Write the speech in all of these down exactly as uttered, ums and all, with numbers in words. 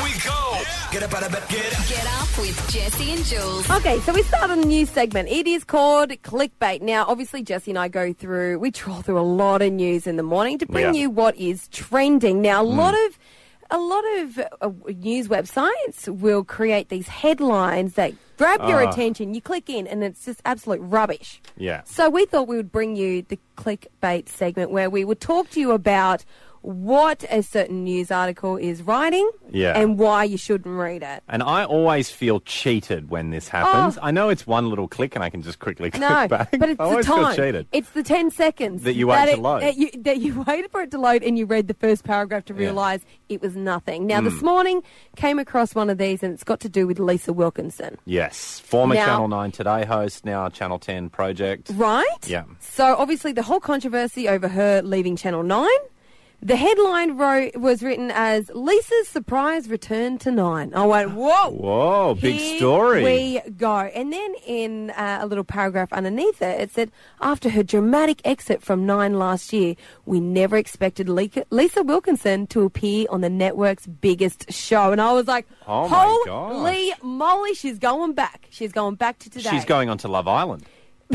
we go. Get up out of bed. Get up. Get up with Jesse and Jules. Okay, so we start on a new segment. It is called Clickbait. Now, obviously, Jesse and I go through, we trawl through a lot of news in the morning to bring Yeah. you what is trending. Now, a lot of a lot of uh, news websites will create these headlines that grab your Ah. attention. You click in, and it's just absolute rubbish. Yeah. So we thought we would bring you the Clickbait segment where we would talk to you about what a certain news article is writing Yeah. and why you shouldn't read it. And I always feel cheated when this happens. Oh. I know it's one little click and I can just quickly click No, back. but it's I the always time. feel cheated. It's the ten seconds That you wait to it- load. That you, that you waited for it to load and you read the first paragraph to Yeah. realise it was nothing. Now, Mm. this morning came across one of these and it's got to do with Lisa Wilkinson. Yes. Former Now- Channel nine Today host, now Channel ten Project. Right? Yeah. So, obviously, the whole controversy over her leaving Channel nine. The headline wrote, was written as Lisa's surprise return to Nine. I went, whoa. Whoa, big Here story. we go. And then in uh, a little paragraph underneath it, it said, after her dramatic exit from Nine last year, we never expected Le- Lisa Wilkinson to appear on the network's biggest show. And I was like, Oh, my holy gosh. moly, she's going back. She's going back to today. She's going on to Love Island.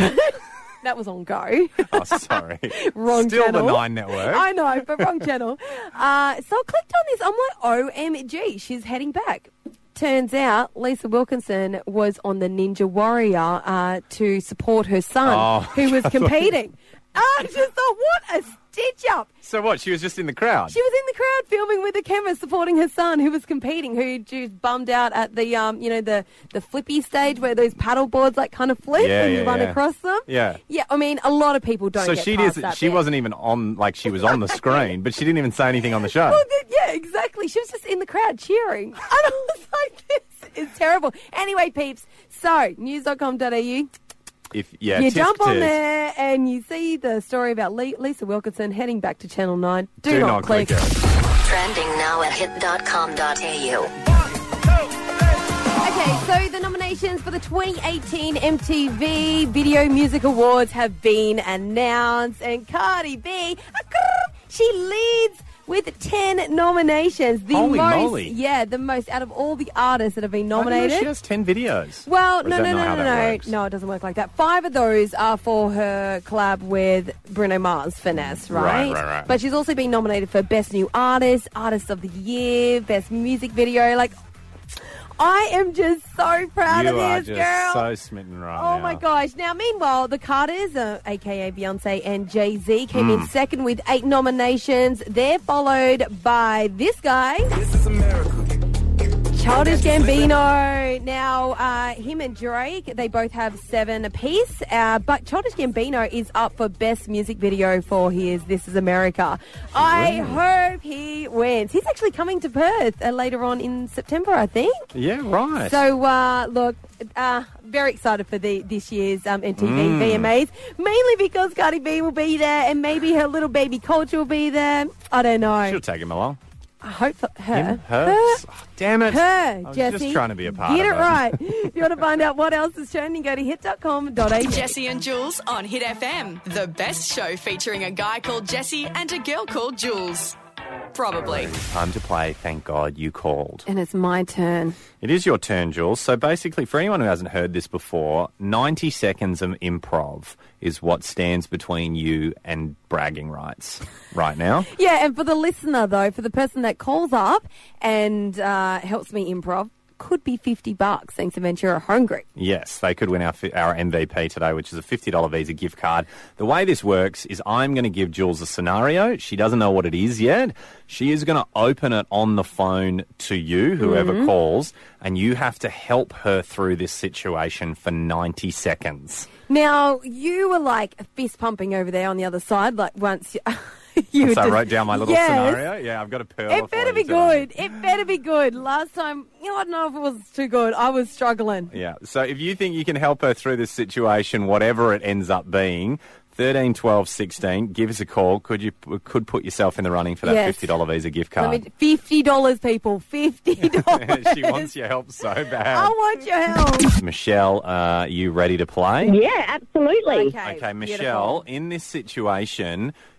That was on Go. Oh, sorry. Wrong Still channel. the Nine Network. I know, but wrong channel. Uh, so I clicked on this. I'm like, O M G, she's heading back. Turns out Lisa Wilkinson was on the Ninja Warrior uh, to support her son, Oh, who was I thought- competing. I just thought, what a stitch up. So what? She was just in the crowd? She was in the crowd filming with the camera, supporting her son, who was competing, who just bummed out at the, um, you know, the, the flippy stage where those paddle boards like kind of flip Yeah, and you yeah, run yeah. across them. Yeah. Yeah, I mean, a lot of people don't So get she past did, that she bit. wasn't even on, like she was on the screen, but she didn't even say anything on the show. Well, then, yeah, exactly. She was just in the crowd cheering. And I was like, this is terrible. Anyway, peeps, so news dot com dot a u. If yeah, You tisk jump on tisk. there and you see the story about Le- Lisa Wilkinson heading back to Channel nine. Do, Do not, not click it. Trending now at hit dot com dot a u. Okay, so the nominations for the twenty eighteen M T V Video Music Awards have been announced, and Cardi B, she leads with ten nominations. The Holy most, moly. yeah, the most out of all the artists that have been I didn't know nominated. she has ten videos. Well, Or is no, that no, not no, how no, that no. works? No, it doesn't work like that. Five of those are for her collab with Bruno Mars, Finesse, right? Right, right, right. But she's also been nominated for Best New Artist, Artist of the Year, Best Music Video. Like, I am just so proud You of are this, just girl. so smitten right Oh now. my gosh. Now, meanwhile, the Carters, uh, aka Beyonce and Jay-Z, came Hmm. in second with eight nominations. They're followed by this guy. This is America. Childish Gambino. Now, uh, him and Drake, they both have seven apiece, uh, but Childish Gambino is up for Best Music Video for his This Is America. I hope he wins. He's actually coming to Perth uh, later on in September, I think. Yeah, right. So, uh, look, uh, very excited for the this year's um, M T V Mm. V M As, mainly because Cardi B will be there and maybe her little baby Culture will be there. I don't know. She'll take him along. I hope for her. Him? Her? Her? Oh, damn it. Her, I was Jesse. just trying to be a part Get of it it. right. If you want to find out what else is trending, go to hit dot com dot a u. Jesse and Jules on Hit F M, the best show featuring a guy called Jesse and a girl called Jules. Probably. Time to play. Thank God you called. And it's my turn. It is your turn, Jules. So basically, for anyone who hasn't heard this before, ninety seconds of improv is what stands between you and bragging rights right now. Yeah, and for the listener, though, for the person that calls up and uh, helps me improv, could be fifty bucks thanks to Ventura Hungry. Yes, they could win our fi- our M V P today, which is a fifty dollars Visa gift card. The way this works is I'm going to give Jules a scenario. She doesn't know what it is yet. She is going to open it on the phone to you, whoever Mm-hmm. calls, and you have to help her through this situation for ninety seconds. Now, you were like fist pumping over there on the other side, like once you... you So were I just- wrote down my little Yes. scenario. Yeah, I've got a pearl. It better be good. It better be good. Last time, you know, I don't know if it was too good. I was struggling. Yeah. So if you think you can help her through this situation, whatever it ends up being, thirteen, twelve, sixteen, give us a call. Could you could put yourself in the running for that Yes. fifty dollars Visa gift Let card? me, fifty dollars, people. fifty dollars. She wants your help so bad. I want your help. Michelle, uh, are you ready to play? Yeah, absolutely. Okay, Okay, Michelle, beautiful. in this situation,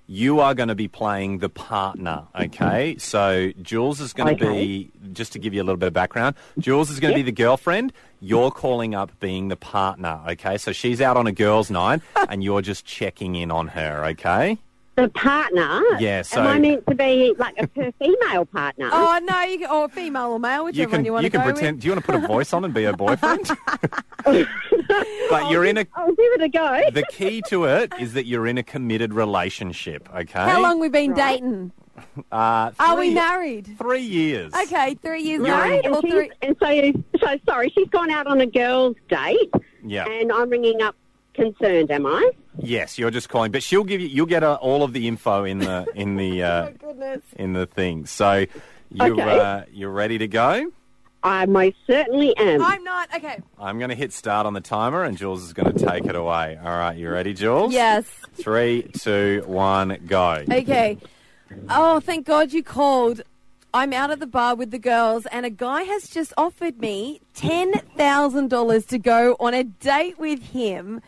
You are going to be playing the partner, okay? So Jules is going to Okay. be, just to give you a little bit of background, Jules is going to Yep. be the girlfriend. You're calling up being the partner, okay? So she's out on a girls' night and you're just checking in on her, okay? The partner? Yeah, so- Am I meant to be like a her female partner? Oh, no, you can, or female or male, You whichever can one you want you to can go pretend. with. Do you want to put a voice on and be her boyfriend? But you're in a. I'll give it a go. The key to it is that you're in a committed relationship, okay? How long we been Right. dating? Uh, Are we three- married? Three years. Okay, three years Right, married and, or she's, three... and so, so sorry, she's gone out on a girls' date, Yeah. and I'm ringing up concerned, am I? Yes, you're just calling, but she'll give you. You'll get uh, all of the info in the in the uh, Goodness. in the thing. So you're Okay. uh, you're ready to go. I most certainly am. I'm not. Okay. I'm going to hit start on the timer, and Jules is going to take it away. All right, you ready, Jules? Yes. Three, two, one, go. Okay. Oh, thank God you called. I'm out at the bar with the girls, and a guy has just offered me ten thousand dollars to go on a date with him.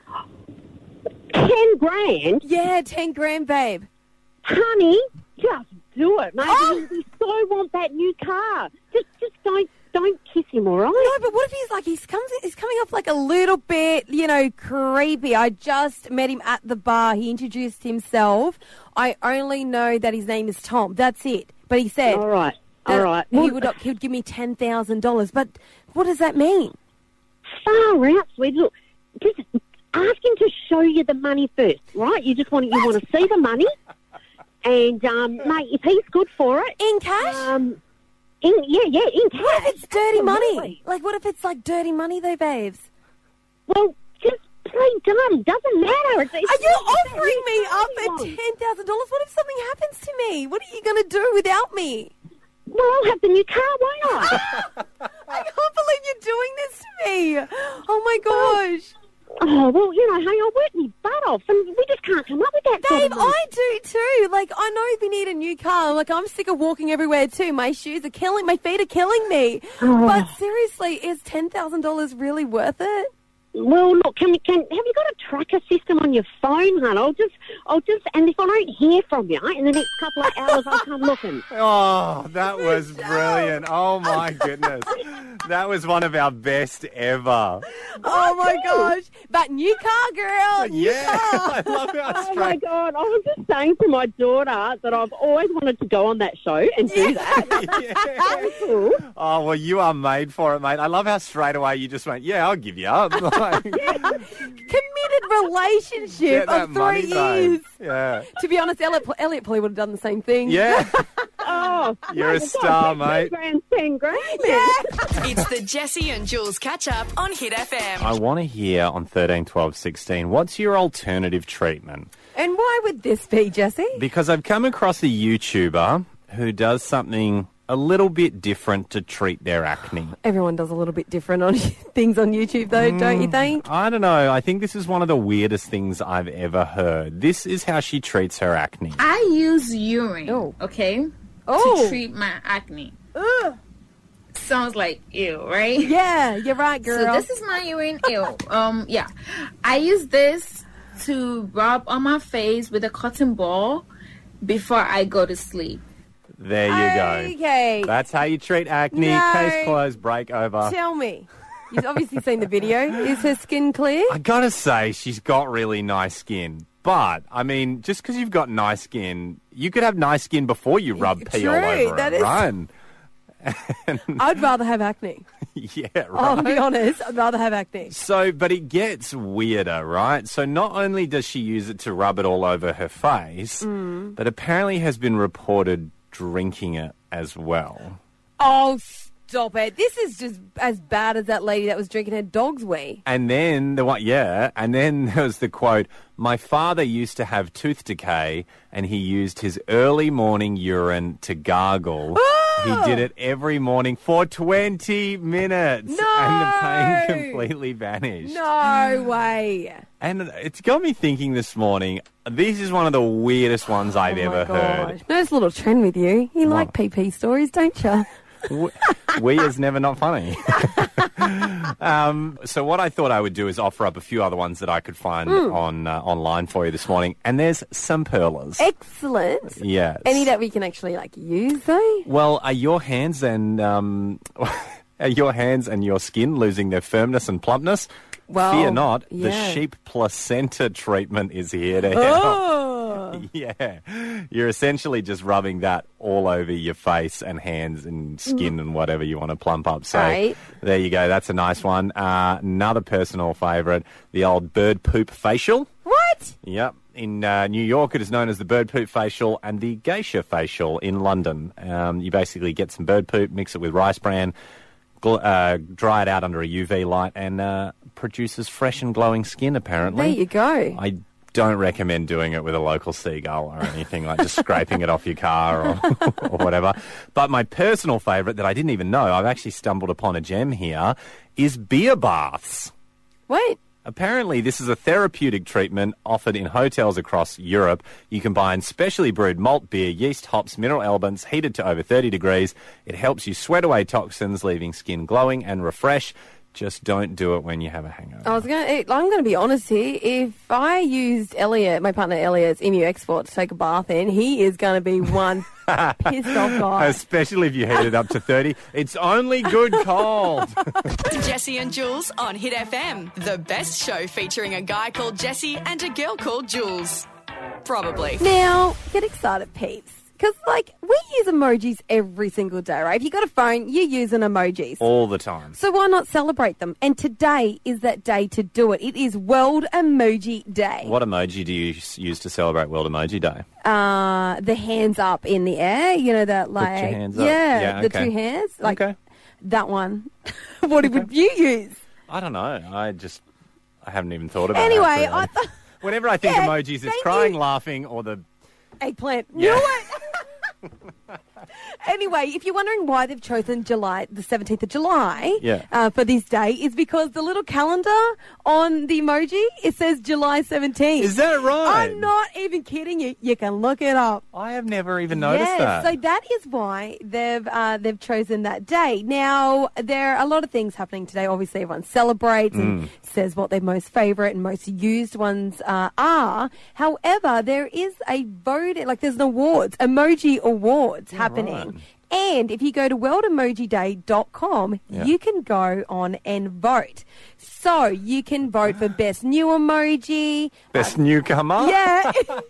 Ten grand? Yeah, ten grand, babe. Honey, just do it, mate. Oh! We so want that new car. Just, just don't, don't kiss him, all right? No, but what if he's like, he's comes, he's coming off like a little bit, you know, creepy. I just met him at the bar. He introduced himself. I only know that his name is Tom. That's it. But he said, All right, that all right. he Well, would he would give me ten thousand dollars. But what does that mean? far out, sweet. Look, just ask him to show you the money first, right? You just want, you want to see the money, and um, mate, if he's good for it, In cash? um, in, yeah, yeah, in cash. What if it's dirty money? Absolutely. Like, what if it's like dirty money, though, babes? Well, just play dumb. Doesn't matter. It's, Are it's you it's offering me anything up you at want. ten thousand dollars? What if something happens to me? What are you going to do without me? Well, I'll have the new car, won't I? I can't believe you're doing this to me. Oh my gosh. Oh, well, you know, hey, I worked my butt off, and we just can't come up with that sort Babe, of money. I do too. Like, I know we need a new car. Like, I'm sick of walking everywhere too. My shoes are killing, my feet are killing me. Oh. But seriously, is ten thousand dollars really worth it? Well, look, can we, can, have you got a tracker system on your phone, hon? I'll just, I'll just, and if I don't hear from you in the next couple of hours, I'll come looking. Oh, that was brilliant. Oh, my goodness. That was one of our best ever. Oh my gosh. But new car, girl. New Yeah. car. I love how Oh, my straight. God. I was just saying to my daughter that I've always wanted to go on that show and do that. Yeah. Cool. Oh, well, you are made for it, mate. I love how straight away you just went, yeah, I'll give you up. Like, Committed relationship get that of three money, babe. years. Yeah. To be honest, Elliot, Elliot probably would have done the same thing. Yeah. Oh, You're mate, a we've star, got mate. ten grand, ten grand. Yeah. It's the Jesse and Jules catch up on Hit F M. I want to hear on thirteen, twelve, sixteen, what's your alternative treatment? And why would this be, Jesse? Because I've come across a YouTuber who does something a little bit different to treat their acne. Everyone does a little bit different on things on YouTube, though, don't you think? I don't know. I think this is one of the weirdest things I've ever heard. This is how she treats her acne. I use urine, Oh. okay, Oh. to treat my acne. Ugh. Sounds like ew, right? Yeah, you're right, girl. So this is my urine. Ew. Um, yeah, I use this to rub on my face with a cotton ball before I go to sleep. There you go. Okay. That's how you treat acne. No. Case closed, break over. Tell me. You've obviously seen the video. Is her skin clear? I gotta say, she's got really nice skin. But, I mean, just because you've got nice skin, you could have nice skin before you rub pee all True, over that it, is- right? And- I'd rather have acne. yeah, I'll right. be honest. I'd rather have acne. So, but it gets weirder, right? So not only does she use it to rub it all over her face, Mm. but apparently has been reported drinking it as well. Oh, stop it. This is just as bad as that lady that was drinking her dog's wee. And then the one, yeah, and then there was the quote, my father used to have tooth decay and he used his early morning urine to gargle. Ah! He did it every morning for twenty minutes. No! And the pain completely vanished. No way. And it's got me thinking this morning, this is one of the weirdest ones I've Oh ever my heard. gosh. There's a little trend with you. You like What? P P stories, don't you? W- We is never not funny. um, so what I thought I would do is offer up a few other ones that I could find Mm. on uh, online for you this morning. And there's some perlers. Excellent. Yes. Any that we can actually like use though? Well, are your hands and um, are your hands and your skin losing their firmness and plumpness? Well, Fear not. The yeah. sheep placenta treatment is here to help. Oh. Yeah. You're essentially just rubbing that all over your face and hands and skin and whatever you want to plump up. So Right. there you go. That's a nice one. Uh, another personal favourite, the old bird poop facial. What? Yep. In uh, New York, it is known as the bird poop facial and the geisha facial in London. Um, you basically get some bird poop, mix it with rice bran, gl- uh, dry it out under a U V light, and uh, produces fresh and glowing skin, apparently. There you go. I don't recommend doing it with a local seagull or anything, like just scraping it off your car or, or whatever. But my personal favourite that I didn't even know, I've actually stumbled upon a gem here, is beer baths. Wait. Apparently, this is a therapeutic treatment offered in hotels across Europe. You combine specially brewed malt beer, yeast, hops, mineral elements, heated to over thirty degrees. It helps you sweat away toxins, leaving skin glowing and refreshed. Just don't do it when you have a hangover. I was going. to I'm going to be honest here. If I used Elliot, my partner Elliot's Emu Export, to take a bath in, he is going to be one pissed off guy. Especially if you heat it up to thirty. It's only good cold. Jesse and Jules on Hit F M. The best show featuring a guy called Jesse and a girl called Jules. Probably. Now, get excited, peeps. Because, like, we use emojis every single day, right? If you got a phone, you're using emojis. All the time. So why not celebrate them? And today is that day to do it. It is World Emoji Day. What emoji do you s- use to celebrate World Emoji Day? Uh, the hands up in the air, you know, that like... your hands up. Yeah, Yeah, the okay. two hands. Like Okay. that one. What would you use? I don't know. I just... I haven't even thought about it. Anyway, actually. I thought... Whenever I think Yeah, emojis, it's thank crying, you. laughing, or the... Eggplant. Yeah. Knew it. Anyway, if you're wondering why they've chosen July, the seventeenth of July, Yeah. uh, for this day, is because the little calendar on the emoji, it says July seventeenth. Is that right? I'm not even kidding you. You can look it up. I have never even noticed yes, that. so that is why they've uh, they've chosen that day. Now there are a lot of things happening today. Obviously, everyone celebrates Mm. and says what their most favourite and most used ones uh, are. However, there is a vote, like there's an awards, emoji awards happening. right. And if you go to world emoji day dot com, Yeah. you can go on and vote. So you can vote for best new emoji. Best newcomer? Yeah.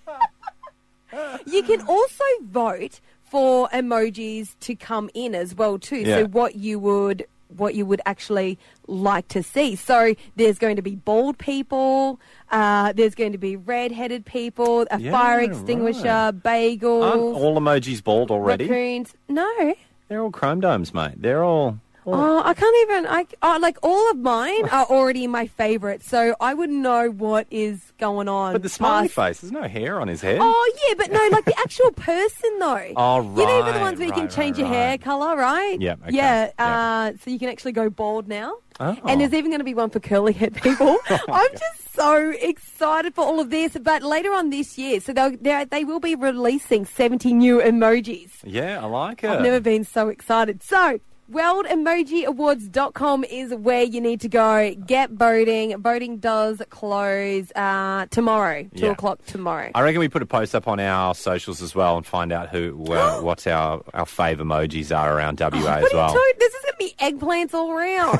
You can also vote for emojis to come in as well too. Yeah. So what you would what you would actually like to see. So there's going to be bald people, uh, there's going to be red-headed people, a Yeah, fire extinguisher, right. bagels, Aren't all emojis bald already? raccoons. No. They're all chrome domes, mate. They're all... Oh, I can't even. I oh, like all of mine are already my favourites, so I wouldn't know what is going on. But the smiley past- face, there's no hair on his head. Oh yeah, but no, like the actual person though. Oh, You know, the right, ones where you can right, change right, your hair right. colour, right? Yeah, okay, Yeah. yeah. Uh, so you can actually go bald now. Oh. And there's even going to be one for curly head people. I'm just so excited for all of this. But later on this year, so they'll, they're- they will be releasing seventy new emojis. Yeah, I like it. I've never been so excited. So, world emoji awards dot com is where you need to go. Get voting. Voting does close uh, tomorrow, two Yeah. o'clock tomorrow. I reckon we put a post up on our socials as well and find out who, uh, what our, our fave emojis are around W A What as are well. you talking? This is going to be eggplants all around.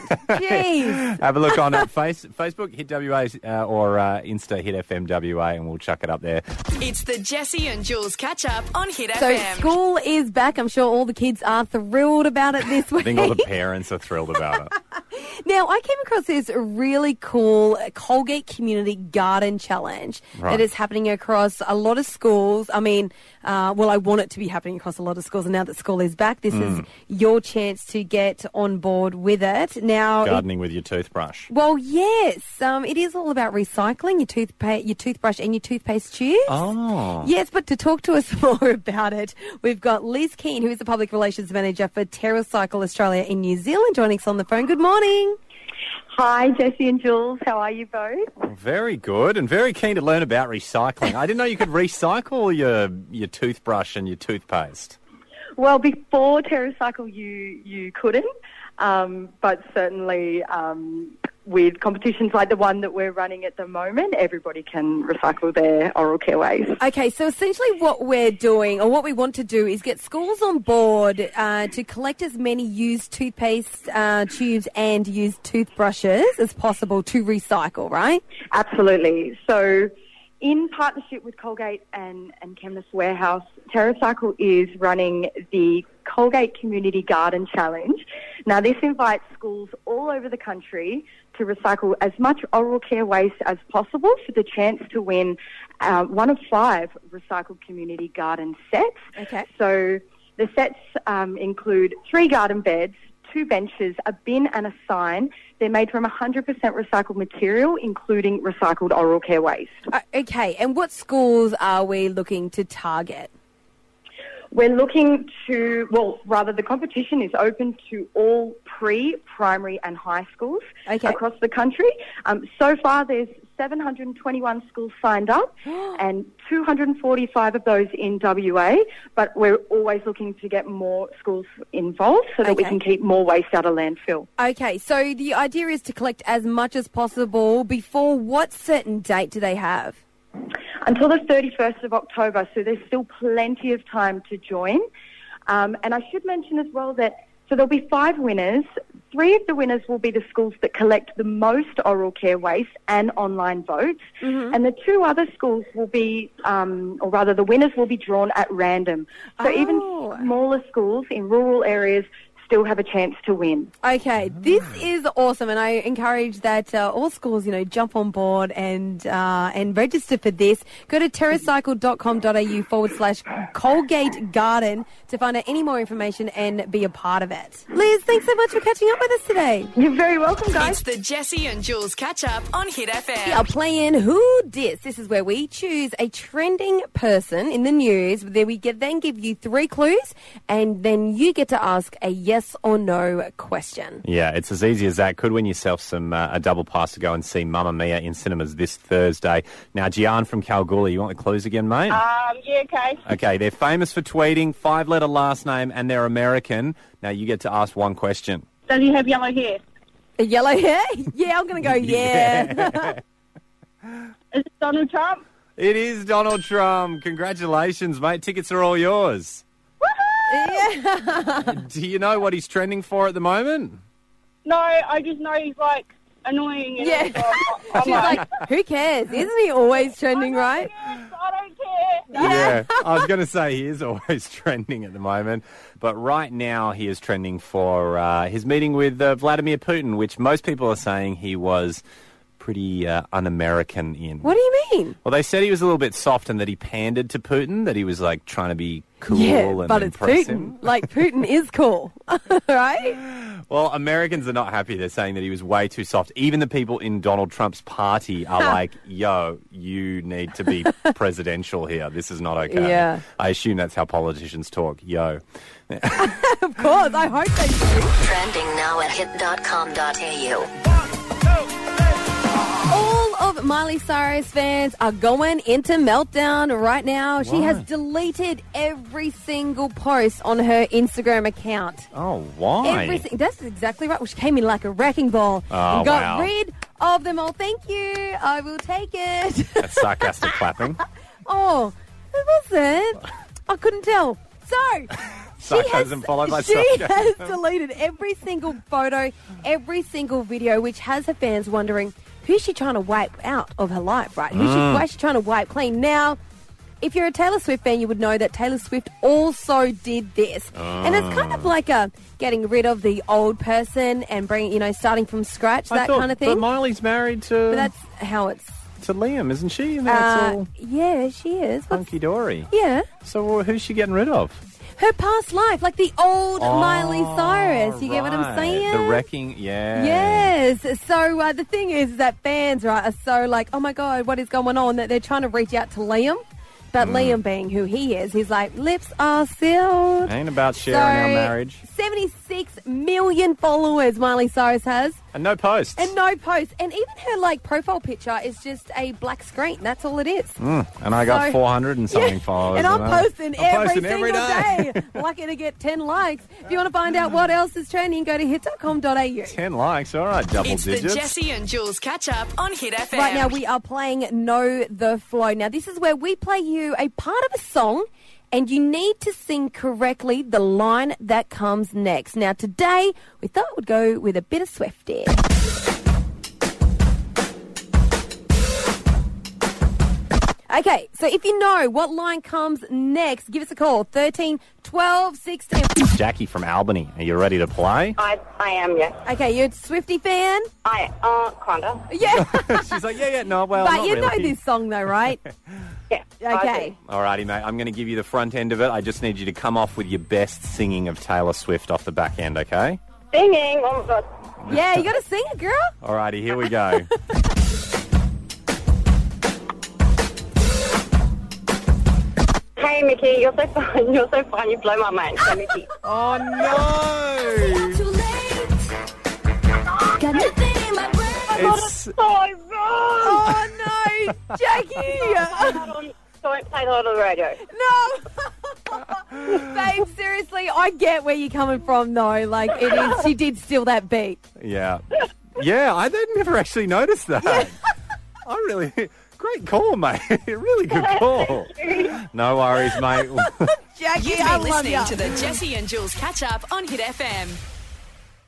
Jeez. Have a look on uh, face, Facebook, Hit W A, uh, or uh, Insta, Hit F M W A, and we'll chuck it up there. It's the Jesse and Jules catch up on Hit So F M. school is back. I'm sure all the kids are thrilled about it this I week. think all the parents are thrilled about it. Now, I came across this really cool Colgate Community Garden Challenge Right. that is happening across a lot of schools. I mean, uh, well, I want it to be happening across a lot of schools, and now that school is back, this Mm. is your chance to get on board with it. Now, it- Gardening with your toothbrush. well, yes, um, it is all about recycling your toothpaste, your toothbrush, and your toothpaste tubes. Oh. Yes, but to talk to us more about it, we've got Liz Keane, who is the Public Relations Manager for TerraCycle Australia in New Zealand, joining us on the phone. Good morning. Hi, Jesse and Jules. How are you both? Very good, and very keen to learn about recycling. I didn't know you could recycle your your toothbrush and your toothpaste. Well, before TerraCycle, you you couldn't, um, but certainly um, with competitions like the one that we're running at the moment, everybody can recycle their oral care waste. Okay, so essentially what we're doing, or what we want to do, is get schools on board uh, to collect as many used toothpaste uh, tubes and used toothbrushes as possible to recycle, right? Absolutely. So in partnership with Colgate and, and Chemist Warehouse, TerraCycle is running the Colgate Community Garden Challenge. Now, this invites schools all over the country to recycle as much oral care waste as possible for the chance to win uh, one of five recycled community garden sets. Okay. So the sets um, include three garden beds, two benches, a bin and a sign. They're made from one hundred percent recycled material, including recycled oral care waste. Uh, okay, and what schools are we looking to target? We're looking to, well, rather the competition is open to all pre-primary and high schools Okay. across the country. Um, so far there's seven hundred twenty-one schools signed up and two hundred forty-five of those in W A, but we're always looking to get more schools involved so that we Okay. can keep more waste out of landfill. Okay, so the idea is to collect as much as possible before what certain date do they have? Until the thirty-first of October, so there's still plenty of time to join. Um, and I should mention as well that, so there'll be five winners. Three of the winners will be the schools that collect the most oral care waste and online votes. Mm-hmm. And the two other schools will be, um, or rather the winners will be drawn at random. So even Oh. smaller schools in rural areas still have a chance to win. Okay, this is awesome, and I encourage that uh, all schools, you know, jump on board and uh, and register for this. Go to terracycle.com.au forward slash Colgate Garden to find out any more information and be a part of it. Liz, thanks so much for catching up with us today. You're very welcome, guys. It's the Jesse and Jules catch up on Hit F M. We are playing Who Dis. This is where we choose a trending person in the news. Then we get, then give you three clues, and then you get to ask a yes or no question. Yeah, it's as easy as that. Could win yourself some uh, a double pass to go and see Mamma Mia in cinemas this Thursday. Now, Gian from Kalgoorlie, you want the clues again, mate? Um, yeah, okay. Okay, they're famous for tweeting, five-letter last name, and they're American. Now, you get to ask one question. Does he have yellow hair? A yellow hair? Yeah, I'm going to go yeah. Is it Donald Trump? It is Donald Trump. Congratulations, mate. Tickets are all yours. Yeah. Do you know what he's trending for at the moment? No, I just know he's like annoying. And Yeah. so I'm She's like, who cares? Isn't he always trending, right? Yes, I don't care. Yeah, I was going to say he is always trending at the moment, but right now he is trending for uh, his meeting with uh, Vladimir Putin, which most people are saying he was pretty uh, un-American in. What do you mean? Well, they said he was a little bit soft and that he pandered to Putin, that he was like trying to be cool Yeah, and but it's impress Putin. him. Like, Putin is cool, right? Well, Americans are not happy. They're saying that he was way too soft. Even the people in Donald Trump's party are like, yo, you need to be presidential here. This is not okay. Yeah. I assume that's how politicians talk. Yo. Of course, I hope they do. Trending now at hit dot com dot a u. All of Miley Cyrus fans are going into meltdown right now. She Why? has deleted every single post on her Instagram account. Oh, why? Everything. That's exactly right. Well, she came in like a wrecking ball Oh, and got wow. rid of them all. Thank you. I will take it. That's sarcastic clapping. Oh, it wasn't. I couldn't tell. So, she Sarcasm has, followed by she sarcasm. has deleted every single photo, every single video, which has her fans wondering, who's she trying to wipe out of her life, right? Who's she, Mm. why is she trying to wipe clean? Now, if you're a Taylor Swift fan, you would know that Taylor Swift also did this. And it's kind of like a getting rid of the old person and bringing, you know, starting from scratch, I that thought- kind of thing. But Miley's married to, But that's how it's... to Liam, isn't she? And that's Uh, all yeah, she is. What's- hunky-dory. Yeah. So uh, who's she getting rid of? Her past life, like the old Oh, Miley Cyrus. You get what I'm right. saying? The wrecking, yeah. Yes. So uh, the thing is that fans, right, are so like, oh my God, what is going on? That they're trying to reach out to Liam. But Mm. Liam being who he is, he's like, lips are sealed. Ain't about sharing our So- marriage. seventy-six million followers, Miley Cyrus has. And no posts. And no posts. And even her, like, profile picture is just a black screen. That's all it is. Mm, and I got So- four hundred and something Yeah, followers. and I'm I- posting I'm every posting single every day. day. Lucky to get ten likes. If you want to find out what else is trending, go to hit dot com dot a u. ten likes, all right, double It's digits. the Jesse and Jules catch up on Hit F M. Right now, we are playing Know the Flow. Now, this is where we play you a part of a song, and you need to sing correctly the line that comes next. Now, today, we thought we'd go with a bit of Swiftie. Okay, so if you know what line comes next, give us a call, thirteen, twelve, sixteen. Jackie from Albany, are you ready to play? I, I am, yes. Okay, you're a Swiftie fan? I, uh, kinda. Yeah. She's like, yeah, yeah, no, well, But not you really. know this song, though, right? Yeah. Okay. Alrighty, mate. I'm going to give you the front end of it. I just need you to come off with your best singing of Taylor Swift off the back end, okay? Singing, oh my god. Yeah, you got to sing it, girl. Alrighty, here we go. Hey, Mickey, you're so fun. You're so fun. You blow my mind. Hey, Mickey. Oh, no! It's... So wrong. Oh, no, Jackie. Don't play that on the radio. No. Babe, seriously, I get where you're coming from, though. Like, it is, she did steal that beat. Yeah. Yeah, I did never actually noticed that. I really... Great call, mate. Really good call. No worries, mate. Jackie, You've I been love listening you. to the Jesse and Jules catch up on Hit F M.